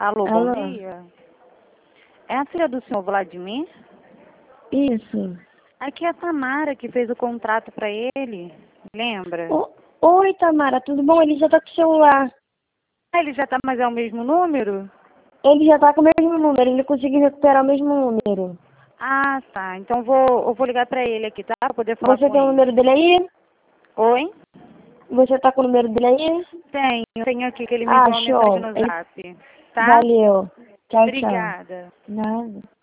Alô, bom Alô? dia. É a filha do senhor Vladimir? Isso. Aqui é a Tamara que fez o contrato para ele, lembra? Oi, Tamara, tudo bom? Ele já tá com o celular. Ah, ele já tá, mas é o mesmo número? Ele já tá com o mesmo número, ele conseguiu recuperar o mesmo número. Ah, tá. Então eu vou ligar para ele aqui, tá? Pra poder falar Você com tem o número ele. dele aí? Oi? Você tá com o número dele aí? Tenho aqui que ele me Ah, enviou uma mensagem show. no zap, tá? Valeu. Tchau, tchau. Obrigada. Nada.